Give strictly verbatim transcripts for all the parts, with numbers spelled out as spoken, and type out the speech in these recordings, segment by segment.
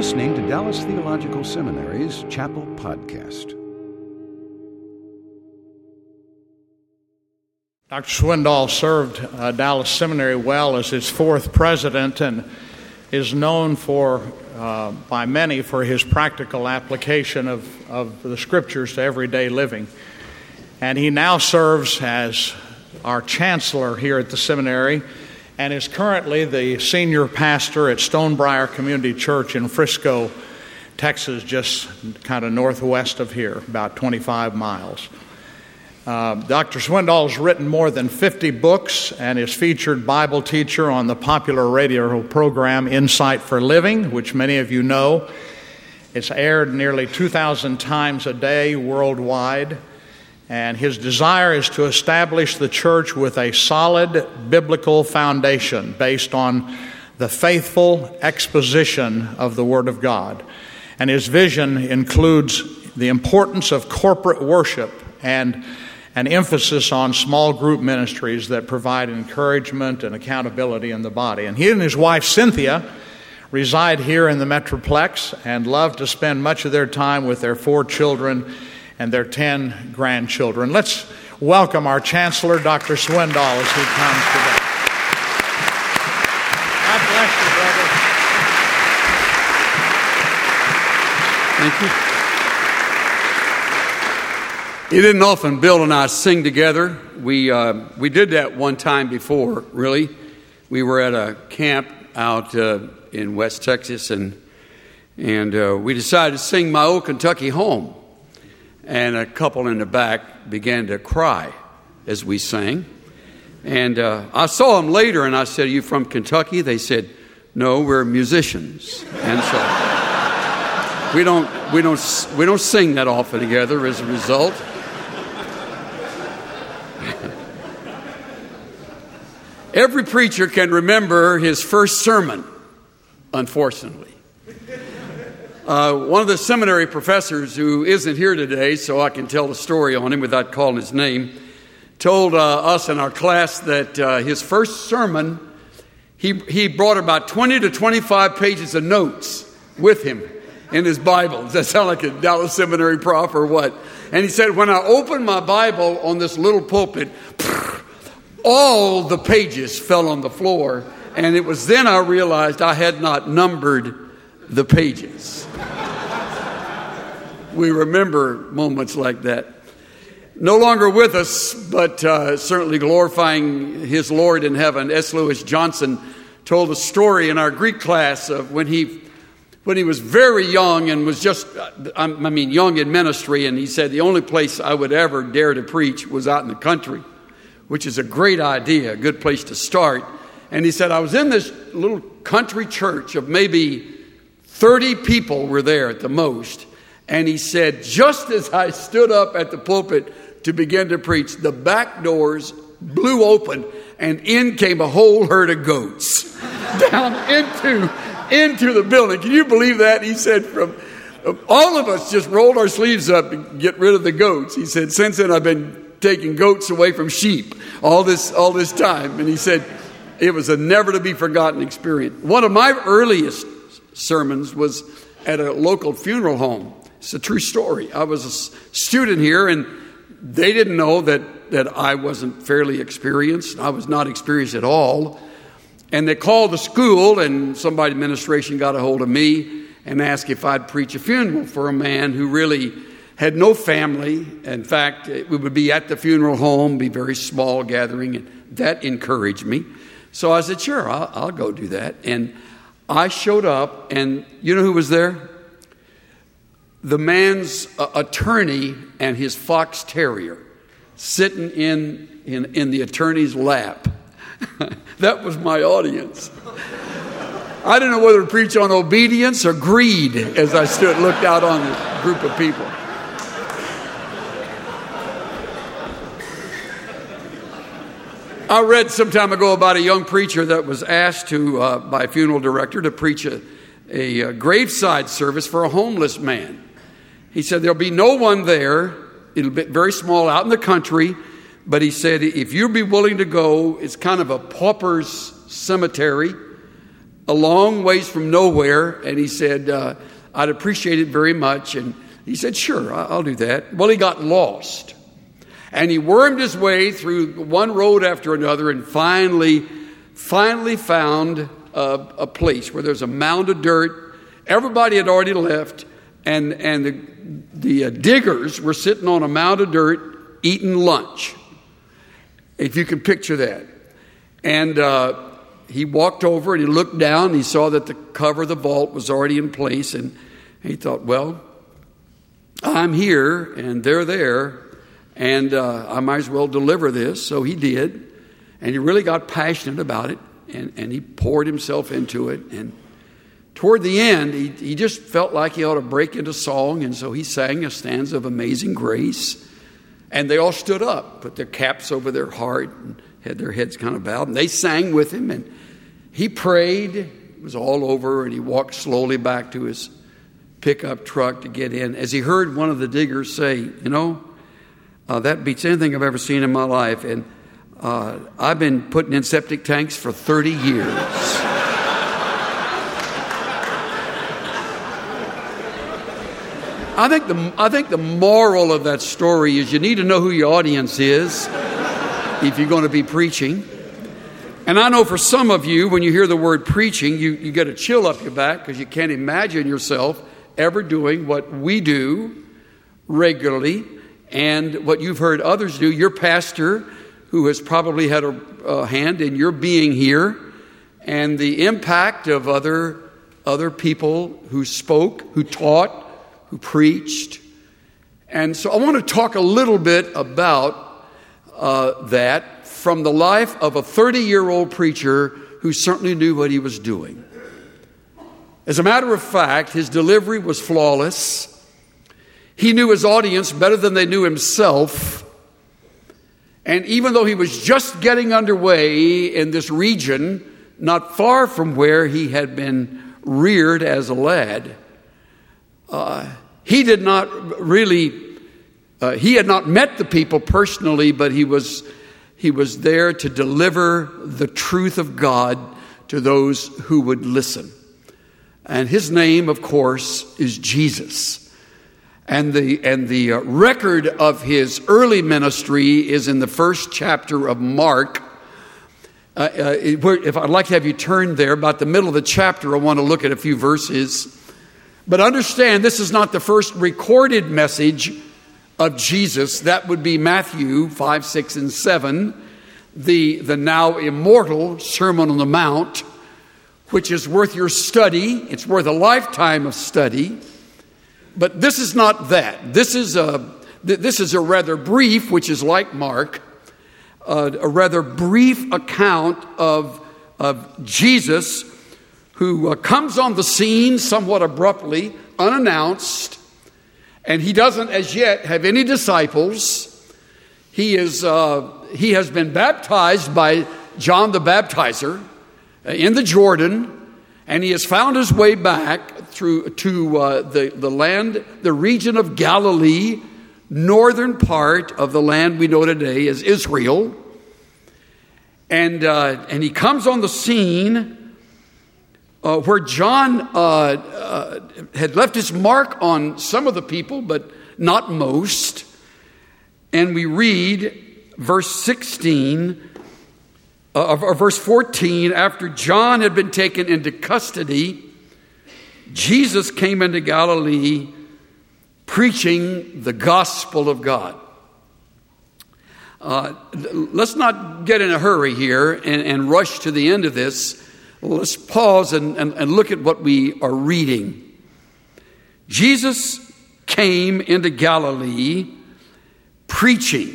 listening to Dallas Theological Seminary's Chapel Podcast. Doctor Swindoll served uh, Dallas Seminary well as its fourth president and is known for, uh, by many, for his practical application of, of the Scriptures to everyday living. And he now serves as our chancellor here at the seminary and is currently the senior pastor at Stonebriar Community Church in Frisco, Texas, just kind of northwest of here, about twenty-five miles. Uh, Doctor Swindoll has written more than fifty books and is featured Bible teacher on the popular radio program Insight for Living, which many of you know. It's aired nearly two thousand times a day worldwide. And his desire is to establish the church with a solid biblical foundation based on the faithful exposition of the Word of God. And his vision includes the importance of corporate worship and an emphasis on small group ministries that provide encouragement and accountability in the body. And he and his wife, Cynthia, reside here in the Metroplex and love to spend much of their time with their four children and their ten grandchildren. Let's welcome our Chancellor, Doctor Swindoll, as he comes today. God bless you, brother. Thank you. It isn't often Bill and I sing together. We uh, we did that one time before, really. We were at a camp out uh, in West Texas, and and uh, we decided to sing My Old Kentucky Home. And a couple in the back began to cry as we sang. And uh, I saw them later, and I said, "Are you from Kentucky?" They said, "No, we're musicians." And so we don't we don't we don't sing that often together as a result. Every preacher can remember his first sermon, unfortunately. Uh, one of the seminary professors who isn't here today, so I can tell the story on him without calling his name, told uh, us in our class that uh, his first sermon, he, he brought about twenty to twenty-five pages of notes with him in his Bible. Does that sound like a Dallas Seminary prof or what? And he said, when I opened my Bible on this little pulpit, all the pages fell on the floor. And it was then I realized I had not numbered the pages. We remember moments like that. No longer with us, but uh, certainly glorifying his Lord in heaven. S. Lewis Johnson told a story in our Greek class of when he when he was very young and was just, I mean, young in ministry. And he said, the only place I would ever dare to preach was out in the country, which is a great idea, a good place to start. And he said, I was in this little country church of maybe thirty people were there at the most. And he said, just as I stood up at the pulpit to begin to preach, the back doors blew open and in came a whole herd of goats down into, into the building. Can you believe that? He said, from all of us just rolled our sleeves up to get rid of the goats. He said, since then I've been taking goats away from sheep all this, all this time. And he said, it was a never to be forgotten experience. One of my earliest sermons was at a local funeral home. It's a true story. I was a student here, and they didn't know that, that I wasn't fairly experienced. I was not experienced at all. And they called the school, and somebody in administration got a hold of me and asked if I'd preach a funeral for a man who really had no family. In fact, we would be at the funeral home, be a very small gathering, and that encouraged me. So I said, sure, I'll, I'll go do that. And I showed up, and you know who was there? The man's uh, attorney and his fox terrier sitting in, in, in the attorney's lap. That was my audience. I didn't know whether to preach on obedience or greed as I stood, looked out on the group of people. I read some time ago about a young preacher that was asked to uh, by a funeral director to preach a, a, a graveside service for a homeless man. He said there'll be no one there. It'll be very small out in the country. But he said if you'll be willing to go, it's kind of a pauper's cemetery. a long ways from nowhere, and he said, uh, I'd appreciate it very much. And he said, sure, I'll do that. Well, he got lost. And he wormed his way through one road after another and finally, finally found a, a place where there's a mound of dirt. Everybody had already left, and, and the, the uh, diggers were sitting on a mound of dirt eating lunch, if you can picture that. And uh, he walked over and he looked down and he saw that the cover of the vault was already in place. And he thought, well, I'm here and they're there, and uh, I might as well deliver this. So he did. And he really got passionate about it, and, and he poured himself into it. And toward the end, he, he just felt like he ought to break into song. And so he sang a stanza of Amazing Grace. And they all stood up, put their caps over their heart, and had their heads kind of bowed. And they sang with him, and he prayed. It was all over, and he walked slowly back to his pickup truck to get in. As he heard one of the diggers say, you know, uh, that beats anything I've ever seen in my life. And uh, I've been putting in septic tanks for thirty years. I think the I think the moral of that story is you need to know who your audience is if you're going to be preaching. And I know for some of you, when you hear the word preaching, you, you get a chill up your back because you can't imagine yourself ever doing what we do regularly and what you've heard others do. Your pastor, who has probably had a, a hand in your being here, and the impact of other other people who spoke, who taught, who preached. And so I want to talk a little bit about uh, that from the life of a thirty-year-old preacher who certainly knew what he was doing. As a matter of fact, his delivery was flawless. He knew his audience better than they knew himself. And even though he was just getting underway in this region, not far from where he had been reared as a lad, uh, he did not really, uh, he had not met the people personally, but he was He was there to deliver the truth of God to those who would listen. And his name, of course, is Jesus. And the and the uh, record of his early ministry is in the first chapter of Mark. Uh, uh, if I'd like to have you turn there, about the middle of the chapter, I want to look at a few verses. But understand, this is not the first recorded message of Jesus. That would be Matthew five, six, and seven, the, the now immortal Sermon on the Mount, which is worth your study. It's worth a lifetime of study. But this is not that. This is a, this is a rather brief, which is like Mark, uh, a rather brief account of, of Jesus, who uh, comes on the scene somewhat abruptly, unannounced. And he doesn't as yet have any disciples. He is uh, he has been baptized by John the Baptizer in the Jordan, and he has found his way back through to uh, the the land, the region of Galilee, northern part of the land we know today as Israel. And uh, and he comes on the scene Uh, where John uh, uh, had left his mark on some of the people, but not most. And we read verse sixteen, uh, or verse fourteen, after John had been taken into custody, Jesus came into Galilee preaching the gospel of God. Uh, let's not get in a hurry here and, and rush to the end of this. Let's pause and, and, and look at what we are reading. Jesus came into Galilee preaching.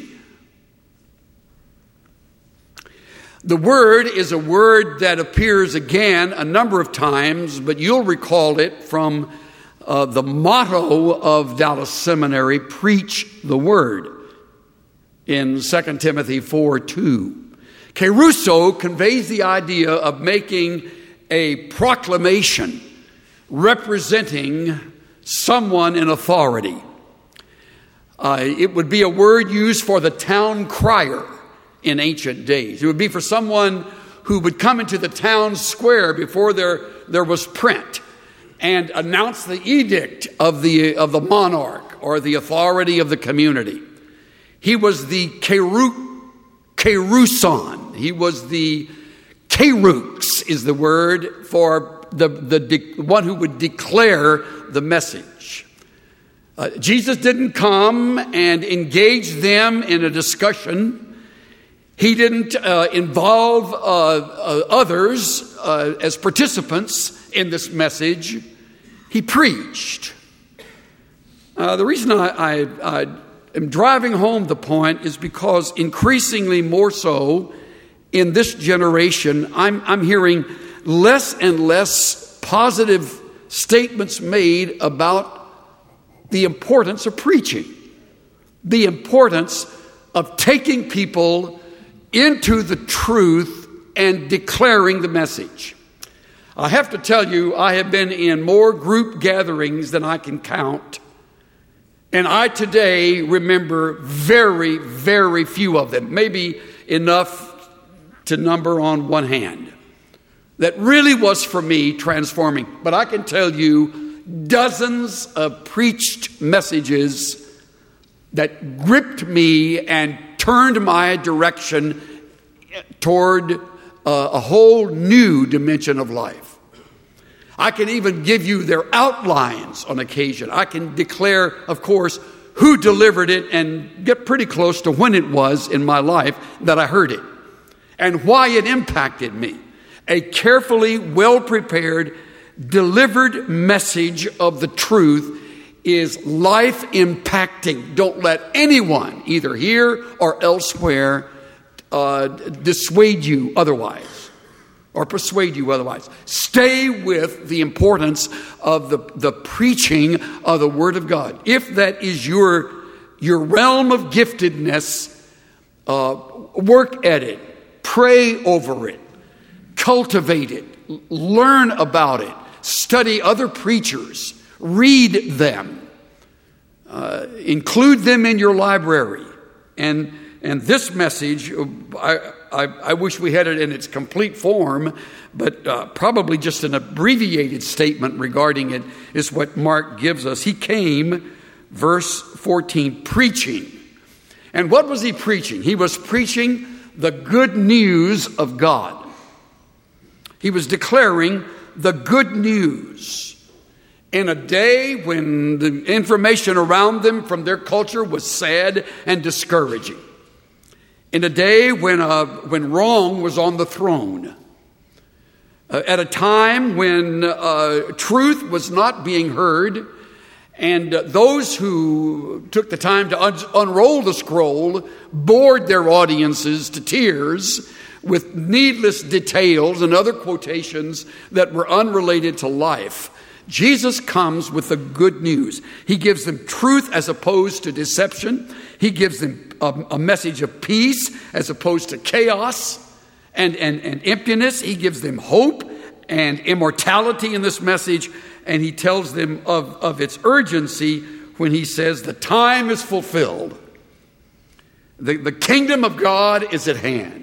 The word is a word that appears again a number of times, but you'll recall it from uh, the motto of Dallas Seminary, preach the word, in Second Timothy four two. Kerusso conveys the idea of making a proclamation representing someone in authority. Uh, it would be a word used for the town crier in ancient days. It would be for someone who would come into the town square before there, there was print and announce the edict of the, of the monarch or the authority of the community. He was the keru, keruson. He was the kerux is the word for the, the de, one who would declare the message. Uh, Jesus didn't come and engage them in a discussion. He didn't uh, involve uh, uh, others uh, as participants in this message. He preached. Uh, the reason I, I, I am driving home the point is because increasingly more so in this generation, I'm, I'm hearing less and less positive statements made about the importance of preaching, the importance of taking people into the truth and declaring the message. I have to tell you, I have been in more group gatherings than I can count, and I today remember very, very few of them, maybe enough to number on one hand, that really was for me transforming. But I can tell you dozens of preached messages that gripped me and turned my direction toward uh, a whole new dimension of life. I can even give you their outlines on occasion. I can declare, of course, who delivered it and get pretty close to when it was in my life that I heard it and why it impacted me. A carefully, well-prepared, delivered message of the truth is life-impacting. Don't let anyone, either here or elsewhere, uh, dissuade you otherwise or persuade you otherwise. Stay with the importance of the, the preaching of the Word of God. If that is your, your realm of giftedness, uh, work at it, pray over it, cultivate it, learn about it, study other preachers, read them, uh, include them in your library. And and this message, I, I, I wish we had it in its complete form, but uh, probably just an abbreviated statement regarding it is what Mark gives us. He came, verse fourteen, preaching. And what was he preaching? He was preaching the good news of God. He was declaring the good news in a day when the information around them from their culture was sad and discouraging. In a day when uh, when wrong was on the throne. Uh, at a time when uh, truth was not being heard, and uh, those who took the time to un- unroll the scroll bored their audiences to tears with needless details and other quotations that were unrelated to life. Jesus comes with the good news. He gives them truth as opposed to deception. He gives them a, a message of peace as opposed to chaos and, and, and emptiness. He gives them hope and immortality in this message. And he tells them of, of its urgency when he says the time is fulfilled. The, the kingdom of God is at hand.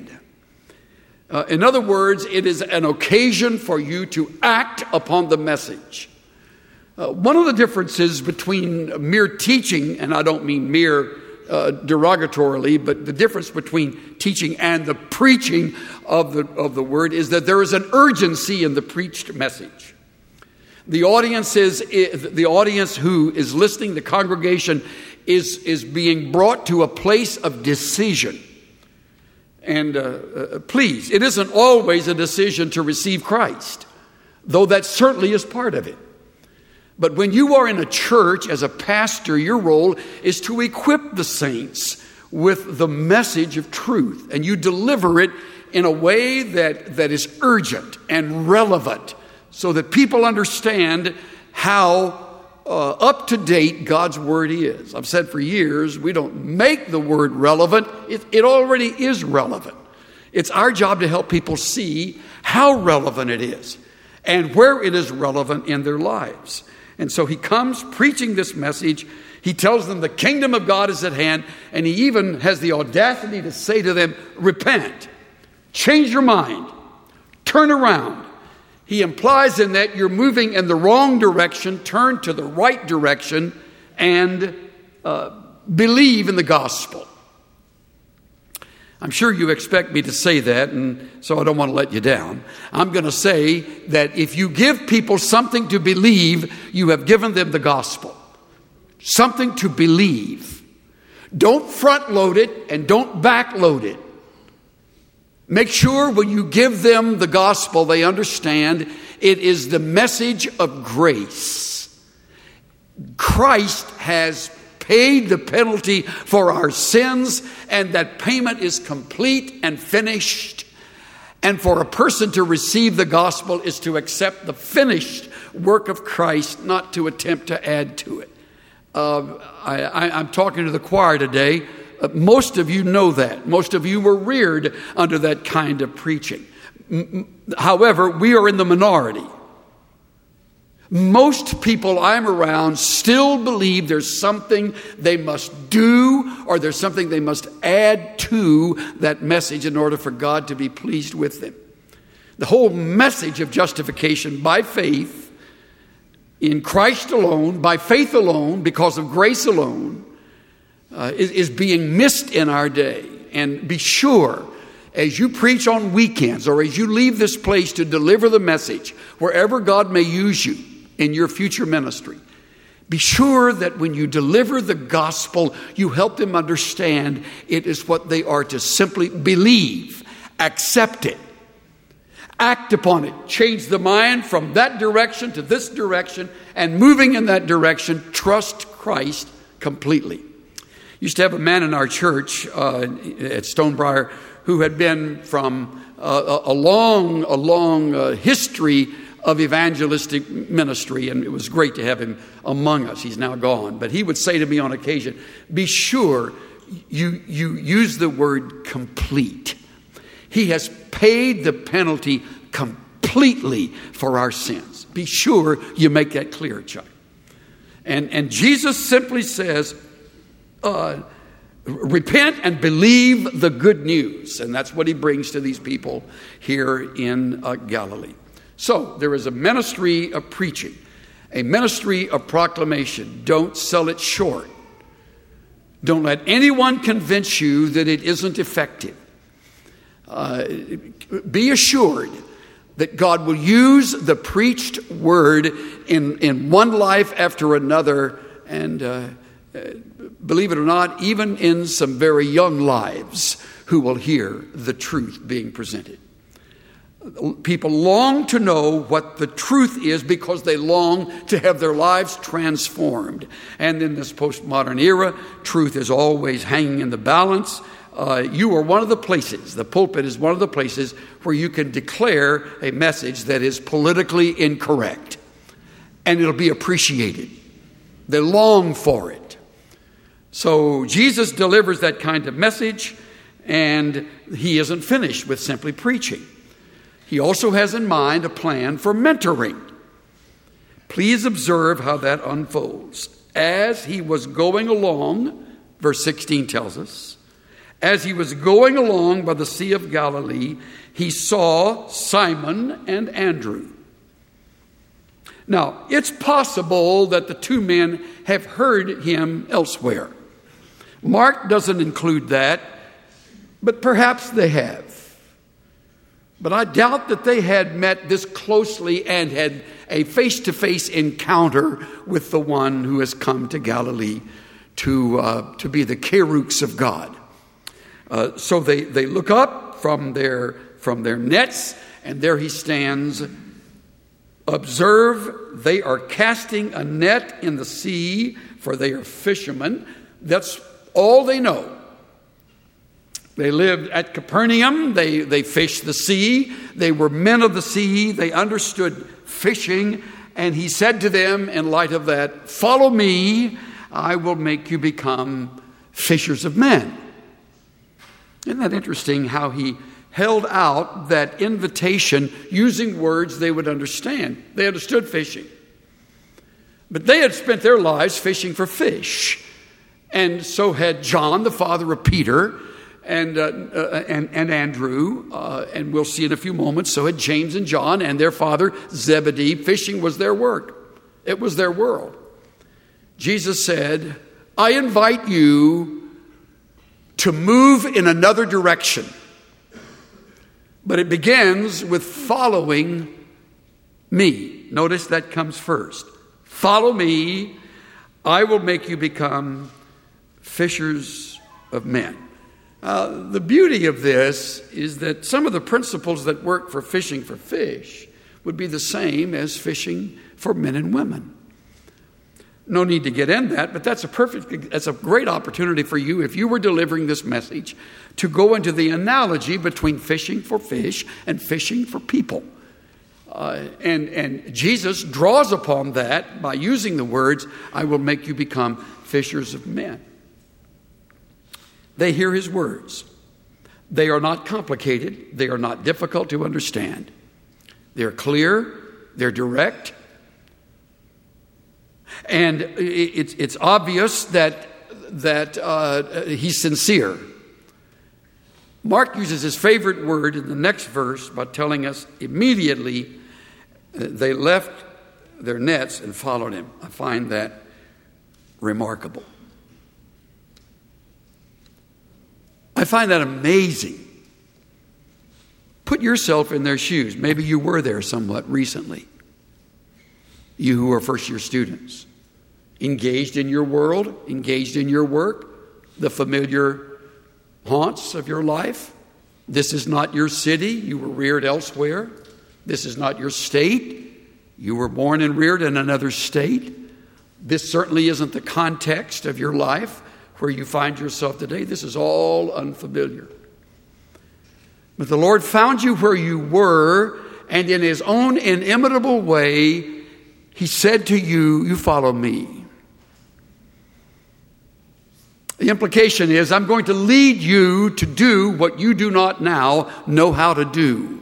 Uh, in other words, it is an occasion for you to act upon the message. Uh, one of the differences between mere teaching, and I don't mean mere uh, derogatorily, but the difference between teaching and the preaching of the, of the word is that there is an urgency in the preached message. The audience is, the audience who is listening, the congregation, is, is being brought to a place of decision. And uh, uh, please, it isn't always a decision to receive Christ, though that certainly is part of it. But when you are in a church as a pastor, your role is to equip the saints with the message of truth. And you deliver it in a way that, that is urgent and relevant so that people understand how uh, up-to-date God's Word is. I've said for years, we don't make the Word relevant. It, it already is relevant. It's our job to help people see how relevant it is and where it is relevant in their lives. And so he comes preaching this message. He tells them the kingdom of God is at hand. And he even has the audacity to say to them, repent, change your mind, turn around. He implies in that you're moving in the wrong direction, turn to the right direction, and uh, believe in the gospel. I'm sure you expect me to say that, and so I don't want to let you down. I'm going to say that if you give people something to believe, you have given them the gospel. Something to believe. Don't front load it and don't back load it. Make sure when you give them the gospel, they understand it is the message of grace. Christ has paid the penalty for our sins, and that payment is complete and finished. And for a person to receive the gospel is to accept the finished work of Christ, not to attempt to add to it. Uh, I, I, I'm talking to the choir today. Uh, most of you know that. Most of you were reared under that kind of preaching. M- however, we are in the minority. Most people I'm around still believe there's something they must do, or there's something they must add to that message in order for God to be pleased with them. The whole message of justification by faith, in Christ alone, by faith alone, because of grace alone, Uh, is, is being missed in our day. And be sure, as you preach on weekends or as you leave this place to deliver the message, wherever God may use you in your future ministry, be sure that when you deliver the gospel, you help them understand it is what they are to simply believe, accept it, act upon it, change the mind from that direction to this direction, and moving in that direction, trust Christ completely. Used to have a man in our church uh, at Stonebriar who had been from uh, a long, a long uh, history of evangelistic ministry, and it was great to have him among us. He's now gone, but he would say to me on occasion, "Be sure you you use the word complete. He has paid the penalty completely for our sins. Be sure you make that clear, Chuck." And and Jesus simply says, Uh, repent and believe the good news. And that's what he brings to these people here in uh, Galilee. So there is a ministry of preaching, a ministry of proclamation. Don't sell it short. Don't let anyone convince you that it isn't effective. Uh, be assured that God will use the preached word in, in one life after another, and uh, believe it or not, even in some very young lives who will hear the truth being presented. People long to know what the truth is because they long to have their lives transformed. And in this postmodern era, truth is always hanging in the balance. Uh, you are one of the places, the pulpit is one of the places where you can declare a message that is politically incorrect. And it'll be appreciated. They long for it. So Jesus delivers that kind of message, and he isn't finished with simply preaching. He also has in mind a plan for mentoring. Please observe how that unfolds. As he was going along, verse sixteen tells us, as he was going along by the Sea of Galilee, he saw Simon and Andrew. Now, it's possible that the two men have heard him elsewhere. Mark doesn't include that, but perhaps they have. But I doubt that they had met this closely and had a face-to-face encounter with the one who has come to Galilee to, uh, to be the Keruks of God. Uh, so they, they look up from their, from their nets, and there he stands. Observe, they are casting a net in the sea, for they are fishermen. That's all they know. They lived at Capernaum. They, they fished the sea. They were men of the sea. They understood fishing. And he said to them, in light of that, "Follow me. I will make you become fishers of men." Isn't that interesting how he held out that invitation using words they would understand? They understood fishing. But they had spent their lives fishing for fish. And so had John, the father of Peter, and, uh, uh, and, and Andrew, uh, and we'll see in a few moments, so had James and John and their father Zebedee. Fishing was their work. It was their world. Jesus said, I invite you to move in another direction. But it begins with following me. Notice that comes first. Follow me. I will make you become fishers of men. Uh, the beauty of this is that some of the principles that work for fishing for fish would be the same as fishing for men and women. No need to get in that, but that's a perfect, that's a great opportunity for you, if you were delivering this message, to go into the analogy between fishing for fish and fishing for people. Uh, and, and Jesus draws upon that by using the words, I will make you become fishers of men. They hear his words. They are not complicated. They are not difficult to understand. They're clear. They're direct. And it's, it's obvious that, that uh, he's sincere. Mark uses his favorite word in the next verse by telling us immediately they left their nets and followed him. I find that remarkable. I find that amazing. Put yourself in their shoes. Maybe you were there somewhat recently. You who are first-year students, engaged in your world, engaged in your work, the familiar haunts of your life. This is not your city. You were reared elsewhere. This is not your state. You were born and reared in another state. This certainly isn't the context of your life where you find yourself today. This is all unfamiliar. But the Lord found you where you were, and in his own inimitable way, he said to you, you follow me. The implication is, I'm going to lead you to do what you do not now know how to do.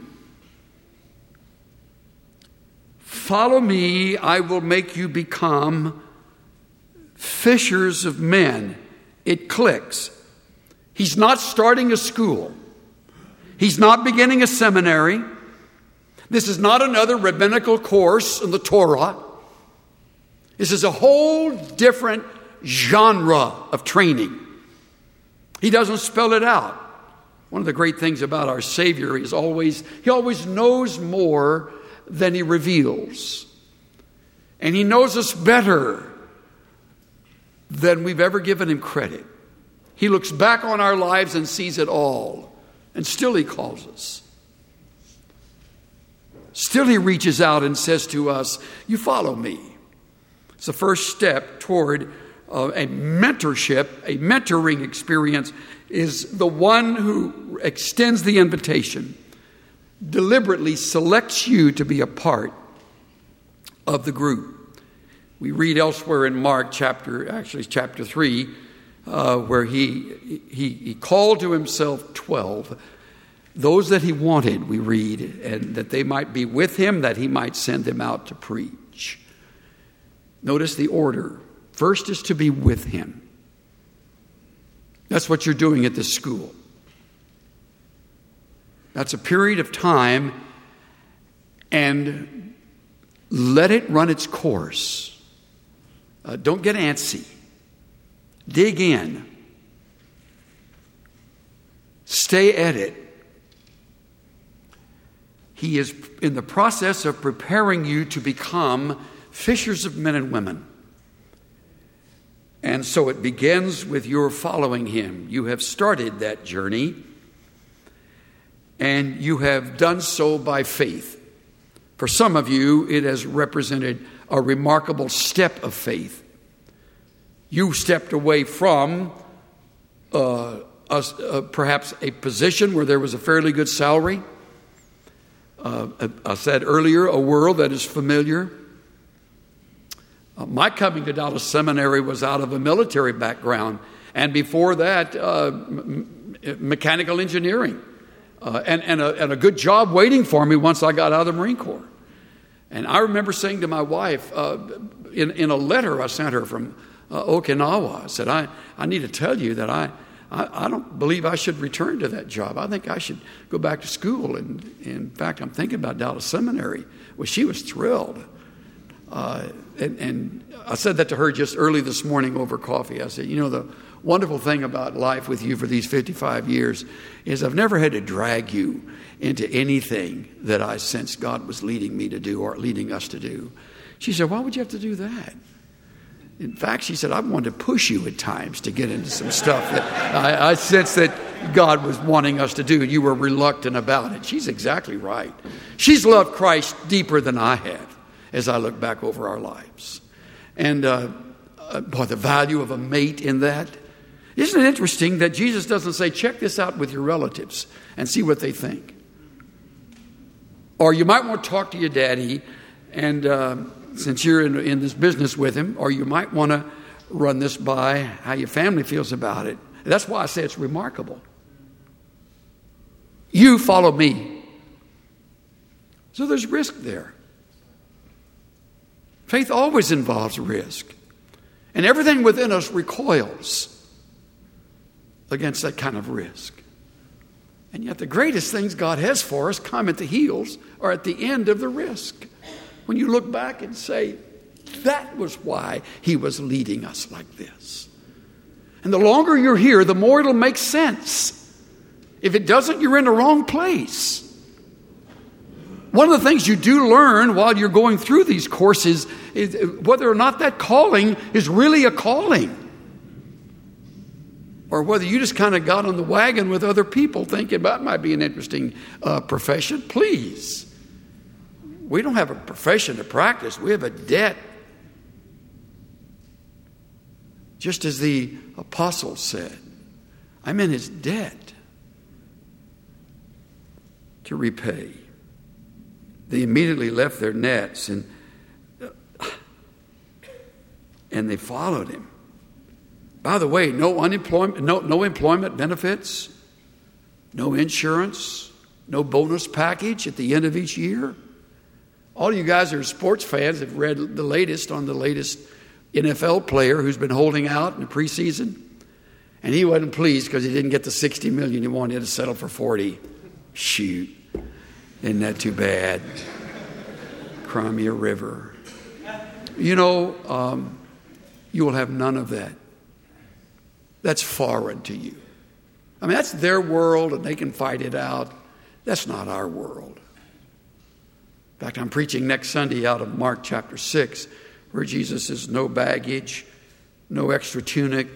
Follow me, I will make you become fishers of men. It clicks. He's not starting a school. He's not beginning a seminary. This is not another rabbinical course in the Torah. This is a whole different genre of training. He doesn't spell it out. One of the great things about our Savior is always, he always knows more than he reveals. And he knows us better than we've ever given him credit. He looks back on our lives and sees it all. And still he calls us. Still he reaches out and says to us, you follow me. It's the first step toward uh, a mentorship, a mentoring experience, is the one who extends the invitation, deliberately selects you to be a part of the group. We read elsewhere in Mark chapter, actually chapter three, uh, where he, he he called to himself twelve, those that he wanted, we read, and that they might be with him, that he might send them out to preach. Notice the order. First is to be with him. That's what you're doing at this school. That's a period of time, and let it run its course. Uh, don't get antsy. Dig in. Stay at it. He is in the process of preparing you to become fishers of men and women. And so it begins with your following him. You have started that journey, and you have done so by faith. For some of you, it has represented a remarkable step of faith. You stepped away from uh, a, uh, perhaps a position where there was a fairly good salary. Uh, I said earlier, a world that is familiar. Uh, my coming to Dallas Seminary was out of a military background, and before that, uh, m- mechanical engineering, uh, and, and, a, and a good job waiting for me once I got out of the Marine Corps. And I remember saying to my wife, uh, in, in a letter I sent her from uh, Okinawa, I said, I, I need to tell you that I, I, I don't believe I should return to that job. I think I should go back to school. And, and in fact, I'm thinking about Dallas Seminary. Well, she was thrilled. Uh, and, and I said that to her just early this morning over coffee. I said, you know, the wonderful thing about life with you for these fifty-five years is I've never had to drag you into anything that I sensed God was leading me to do or leading us to do. She said, why would you have to do that? In fact, she said, I wanted to push you at times to get into some stuff that I, I sensed that God was wanting us to do. You were reluctant about it. She's exactly right. She's loved Christ deeper than I have as I look back over our lives. And uh, uh, boy, the value of a mate in that. Isn't it interesting that Jesus doesn't say, check this out with your relatives and see what they think? Or you might want to talk to your daddy, and uh, since you're in, in this business with him, or you might want to run this by how your family feels about it. That's why I say it's remarkable. You follow me. So there's risk there. Faith always involves risk. And everything within us recoils against that kind of risk. And yet the greatest things God has for us come at the heels or at the end of the risk. When you look back and say, that was why he was leading us like this. And the longer you're here, the more it'll make sense. If it doesn't, you're in the wrong place. One of the things you do learn while you're going through these courses is whether or not that calling is really a calling. Or whether you just kind of got on the wagon with other people thinking that might be an interesting uh, profession. Please. We don't have a profession to practice. We have a debt. Just as the apostle said, I'm in his debt to repay. They immediately left their nets and, and they followed him. By the way, no unemployment, no, no employment benefits, no insurance, no bonus package at the end of each year. All you guys who are sports fans have read the latest on the latest N F L player who's been holding out in the preseason. And he wasn't pleased because he didn't get the sixty million dollars he wanted to settle for forty. Shoot. Isn't that too bad? Cry me a river. You know, um, you will have none of that. That's foreign to you. I mean, that's their world and they can fight it out. That's not our world. In fact, I'm preaching next Sunday out of Mark chapter six, where Jesus says, no baggage, no extra tunic,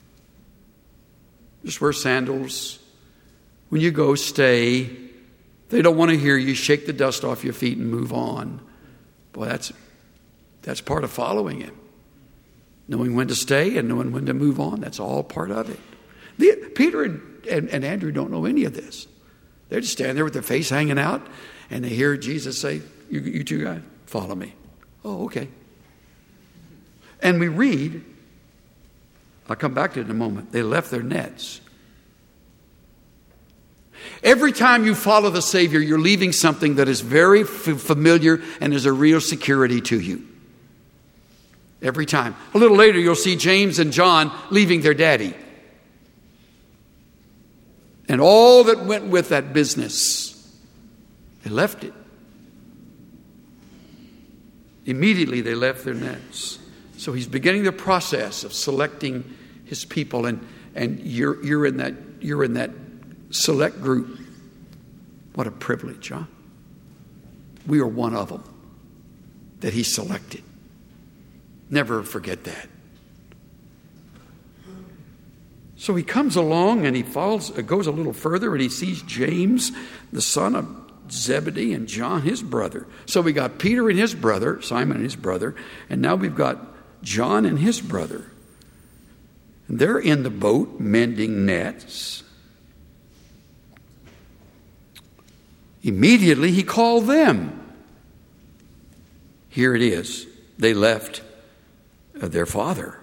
just wear sandals. When you go, stay. They don't want to hear you. Shake the dust off your feet and move on. Boy, that's, that's part of following him. Knowing when to stay and knowing when to move on. That's all part of it. The, Peter and, and, and Andrew don't know any of this. They're just standing there with their face hanging out, and they hear Jesus say, you, you two guys, follow me. Oh, okay. And we read, I'll come back to it in a moment, they left their nets. Every time you follow the Savior, you're leaving something that is very f- familiar and is a real security to you. Every time. A little later, you'll see James and John leaving their daddy. And all that went with that business, they left it. Immediately, they left their nets. So he's beginning the process of selecting his people, and, and you're, you're in that, you're in that select group. What a privilege, huh? We are one of them that he selected. Never forget that. So he comes along and he falls, goes a little further, and he sees James, the son of Zebedee, and John, his brother. So we got Peter and his brother, Simon and his brother, and now we've got John and his brother. And they're in the boat mending nets. Immediately he called them. Here it is. They left their father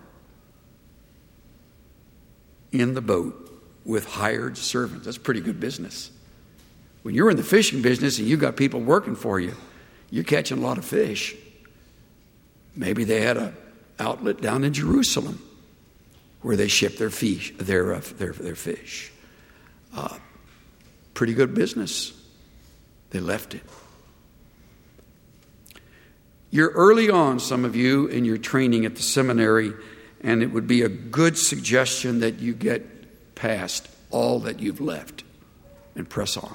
in the boat with hired servants. That's pretty good business. When you're in the fishing business and you've got people working for you, you're catching a lot of fish. Maybe they had an outlet down in Jerusalem. where they ship their fish. Their, uh, their, their fish. Uh, pretty good business. They left it. You're early on, some of you, in your training at the seminary, and it would be a good suggestion that you get past all that you've left and press on.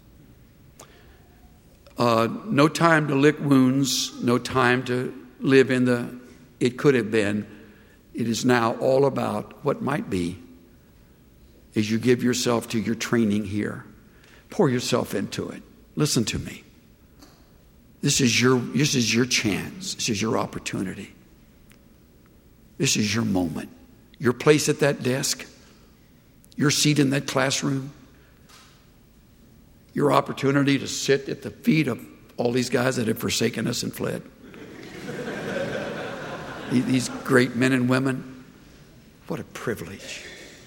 Uh, no time to lick wounds, no time to live in the it could have been. It is now all about what might be as you give yourself to your training here. Pour yourself into it. Listen to me. This is your, this is your chance. This is your opportunity. This is your moment. Your place at that desk. Your seat in that classroom. Your opportunity to sit at the feet of all these guys that have forsaken us and fled. These great men and women. What a privilege.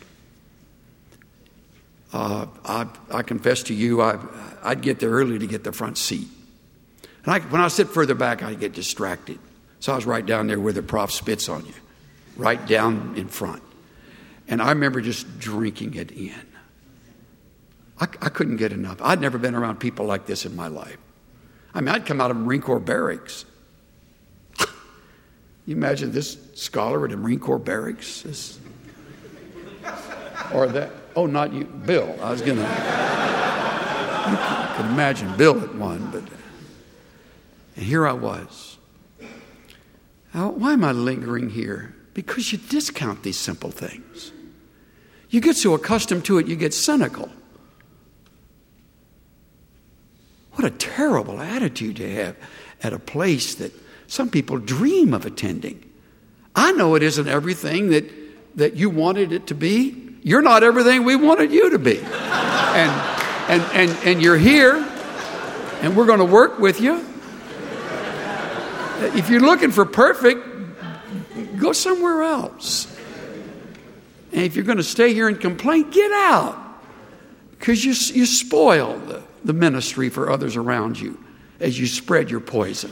Uh, I, I confess to you, I, I'd get there early to get the front seat. And I, when I sit further back, I get distracted. So I was right down there where the prof spits on you. Right down in front. And I remember just drinking it in. I, I couldn't get enough. I'd never been around people like this in my life. I mean, I'd come out of Marine Corps barracks. You imagine this scholar at a Marine Corps barracks? This, or that, oh, not you, Bill. I was going to, you could imagine Bill at one, but, and here I was. Now, why am I lingering here? Because you discount these simple things. You get so accustomed to it, you get cynical. What a terrible attitude to have at a place that some people dream of attending. I know it isn't everything that, that you wanted it to be. You're not everything we wanted you to be. And, and, and, and you're here, and we're going to work with you. If you're looking for perfect, go somewhere else. And if you're going to stay here and complain, get out. Because you, you spoil the, the ministry for others around you as you spread your poison.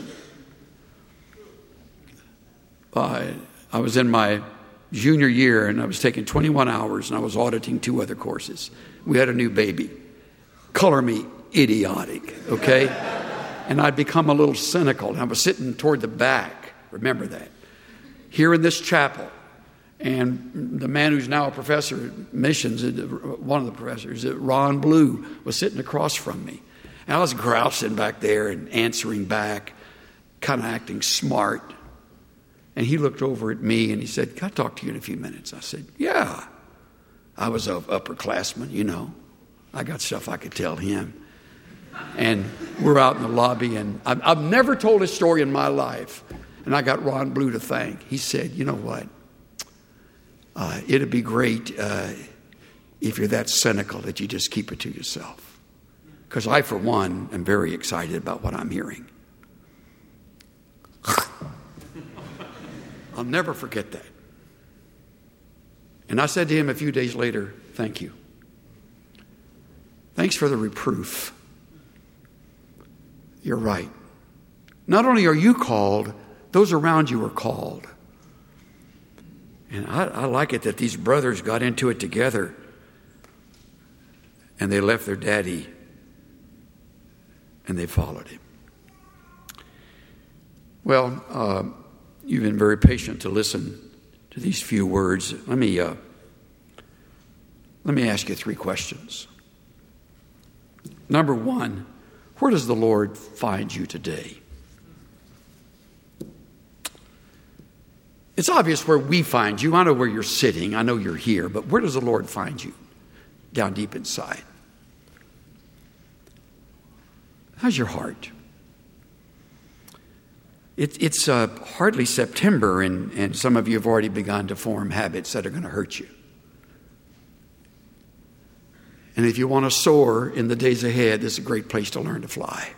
Uh, I was in my junior year and I was taking twenty-one hours and I was auditing two other courses. We had a new baby. Color me idiotic, okay? And I'd become a little cynical. And I was sitting toward the back. Remember that. Here in this chapel. And the man who's now a professor at missions, one of the professors, Ron Blue, was sitting across from me. And I was grousing back there and answering back, kind of acting smart. And he looked over at me and he said, "Can I talk to you in a few minutes?" I said, "Yeah." I was an upperclassman, you know. I got stuff I could tell him. And we're out in the lobby, and I've, I've never told a story in my life. And I got Ron Blue to thank. He said, "You know what? Uh, it'd be great uh, if you're that cynical that you just keep it to yourself. Because I, for one, am very excited about what I'm hearing." I'll never forget that. And I said to him a few days later, "Thank you. Thanks for the reproof. You're right. Not only are you called, those around you are called." And I, I like it that these brothers got into it together and they left their daddy and they followed him. Well, uh, you've been very patient to listen to these few words. Let me uh, let me ask you three questions. Number one, where does the Lord find you today? It's obvious where we find you. I know where you're sitting. I know you're here. But where does the Lord find you? Down deep inside. How's your heart? It, it's uh, hardly September, and, and some of you have already begun to form habits that are going to hurt you. And if you want to soar in the days ahead, this is a great place to learn to fly.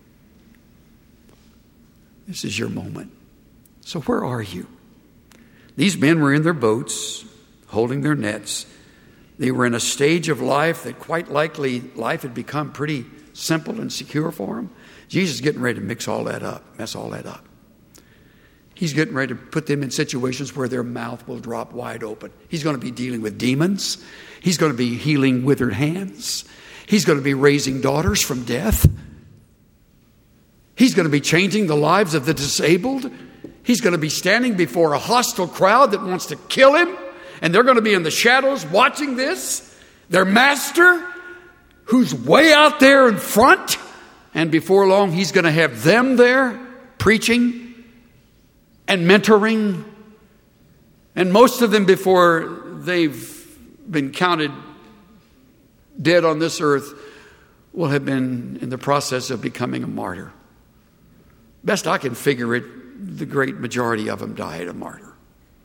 This is your moment. So where are you? These men were in their boats, holding their nets. They were in a stage of life that quite likely life had become pretty simple and secure for them. Jesus is getting ready to mix all that up, mess all that up. He's getting ready to put them in situations where their mouth will drop wide open. He's going to be dealing with demons. He's going to be healing withered hands. He's going to be raising daughters from death. He's going to be changing the lives of the disabled. He's going to be standing before a hostile crowd that wants to kill him. And they're going to be in the shadows watching this. Their master, who's way out there in front. And before long, he's going to have them there preaching and mentoring. And most of them, before they've been counted dead on this earth, will have been in the process of becoming a martyr. Best I can figure it, the great majority of them died a martyr.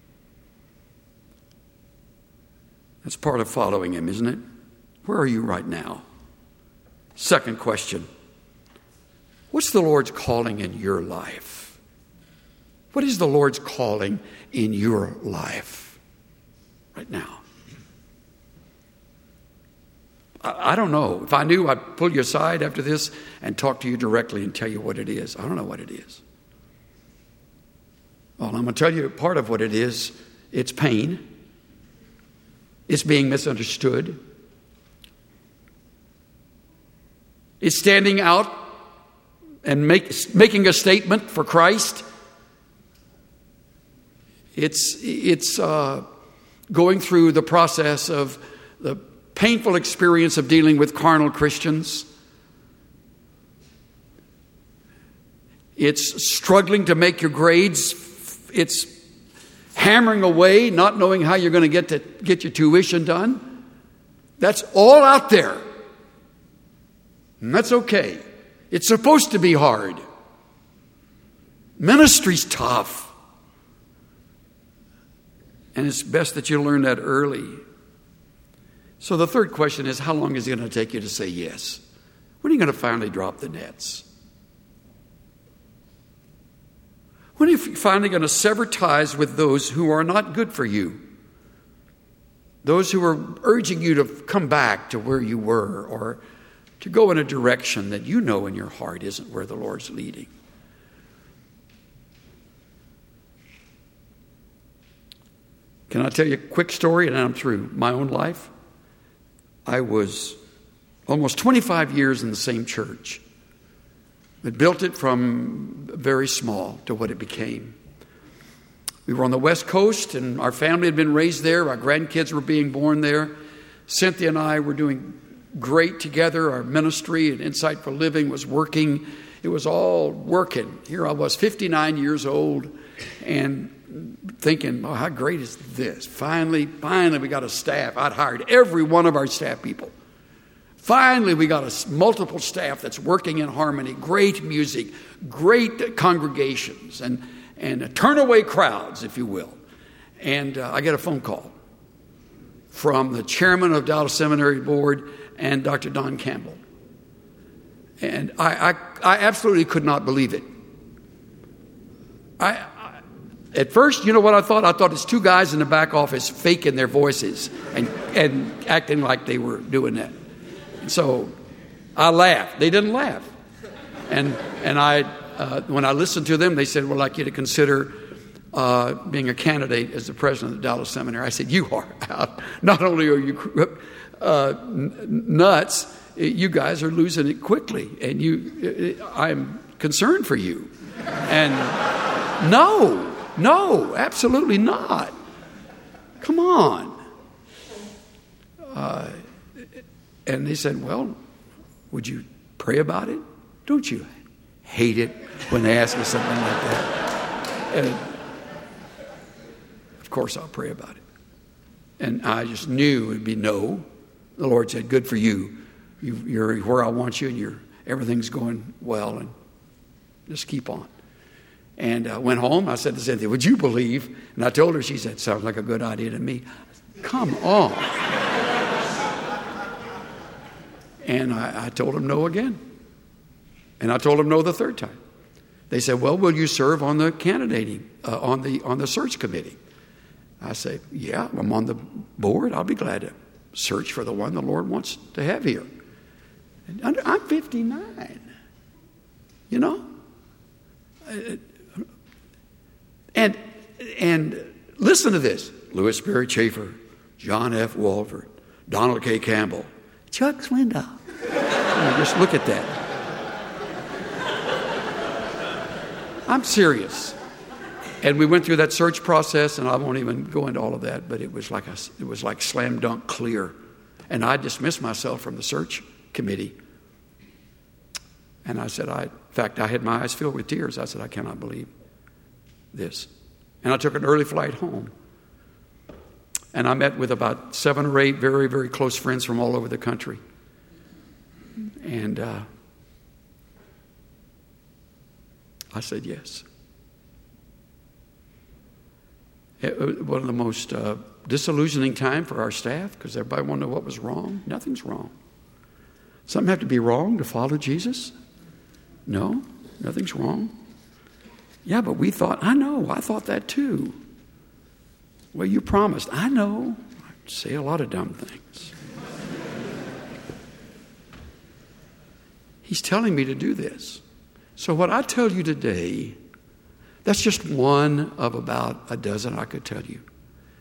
That's part of following him, isn't it? Where are you right now? Second question. What's the Lord's calling in your life? What is the Lord's calling in your life right now? I, I don't know. If I knew, I'd pull you aside after this and talk to you directly and tell you what it is. I don't know what it is. Well, I'm going to tell you part of what it is. It's pain. It's being misunderstood. It's standing out and make, making a statement for Christ. It's, it's uh, going through the process of the painful experience of dealing with carnal Christians. It's struggling to make your grades. It's hammering away, not knowing how you're going to get to get your tuition done. That's all out there. And that's okay. It's supposed to be hard. Ministry's tough. And it's best that you learn that early. So the third question is, how long is it going to take you to say yes? When are you going to finally drop the nets? When are you finally going to sever ties with those who are not good for you? Those who are urging you to come back to where you were, or to go in a direction that you know in your heart isn't where the Lord's leading. Can I tell you a quick story and I'm through? My own life. I was almost twenty-five years in the same church. But built it from very small to what it became. We were on the West Coast and our family had been raised there. Our grandkids were being born there. Cynthia and I were doing great together. Our ministry and Insight for Living was working. It was all working. Here I was, fifty-nine years old, and thinking, oh, how great is this? Finally, finally we got a staff. I'd hired every one of our staff people. Finally, we got a multiple staff that's working in harmony, great music, great congregations, and, and turn-away crowds, if you will. And uh, I get a phone call from the chairman of Dallas Seminary Board and Doctor Don Campbell. And I, I, I absolutely could not believe it. I, I At first, you know what I thought? I thought it's two guys in the back office faking their voices and, and acting like they were doing that. So I laughed. They didn't laugh. And and I, uh, when I listened to them, they said, we'd like you to consider uh, being a candidate as the president of the Dallas Seminary. I said, you are out. Not only are you uh, nuts, you guys are losing it quickly. And you, I'm concerned for you. And no, no, absolutely not. Come on. Uh, And they said, well, would you pray about it? Don't you hate it when they ask you something like that? And of course, I'll pray about it. And I just knew it would be no. The Lord said, good for you. you you're where I want you, and you're, everything's going well, and just keep on. And I went home. I said to Cynthia, would you believe? And I told her, she said, sounds like a good idea to me. Come on. And I, I told them no again. And I told them no the third time. They said, well, will you serve on the candidating, uh, on the on the search committee? I said, yeah, I'm on the board. I'll be glad to search for the one the Lord wants to have here. And I'm fifty-nine. You know? and listen to this. Louis Sperry Chafer, John F. Walford, Donald K. Campbell, Chuck Swindoll. Oh, just look at that. I'm serious. And we went through that search process, and I won't even go into all of that, but it was like a, it was like slam dunk clear. And I dismissed myself from the search committee. And I said, I, in fact, I had my eyes filled with tears. I said, I cannot believe this. And I took an early flight home. And I met with about seven or eight very, very close friends from all over the country. And uh, I said yes. It, one of the most uh, disillusioning time for our staff, because everybody wanted to know what was wrong. Nothing's wrong. Something have to be wrong to follow Jesus? No, nothing's wrong. Yeah, but we thought, I know, I thought that too. Well, you promised. I know. I say a lot of dumb things. He's telling me to do this. So what I tell you today, that's just one of about a dozen I could tell you.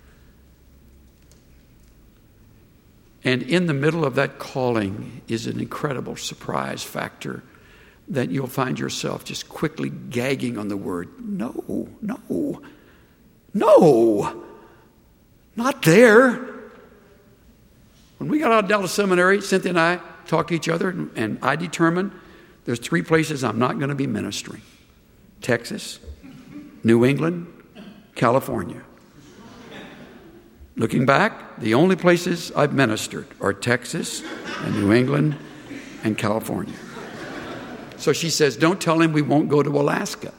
And in the middle of that calling is an incredible surprise factor that you'll find yourself just quickly gagging on the word, no, no, no, not there. When we got out of Dallas Seminary, Cynthia and I talked to each other, and, and I determined there's three places I'm not going to be ministering. Texas, New England, California. Looking back, the only places I've ministered are Texas and New England and California. So she says, don't tell him we won't go to Alaska.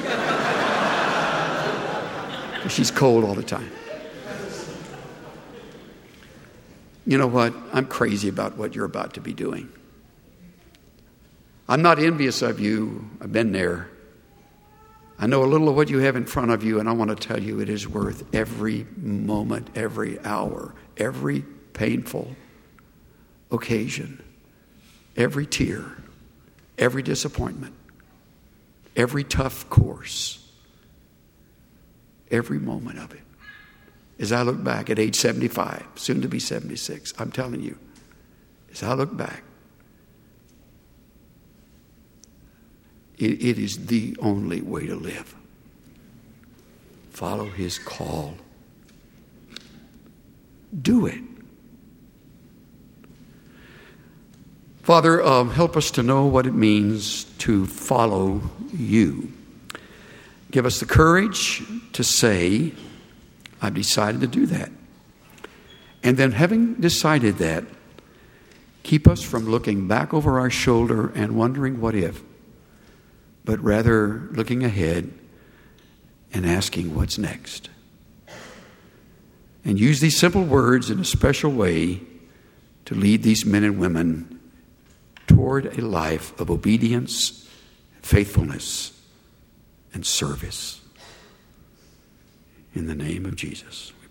She's cold all the time. You know what? I'm crazy about what you're about to be doing. I'm not envious of you. I've been there. I know a little of what you have in front of you, and I want to tell you it is worth every moment, every hour, every painful occasion, every tear, every disappointment, every tough course, every moment of it. As I look back at age seventy-five, soon to be seventy-six, I'm telling you, as I look back, it, it is the only way to live. Follow his call. Do it. Father, um, help us to know what it means to follow you. Give us the courage to say, I've decided to do that. And then having decided that, keep us from looking back over our shoulder and wondering what if, but rather looking ahead and asking what's next. And use these simple words in a special way to lead these men and women toward a life of obedience, faithfulness, and service. In the name of Jesus.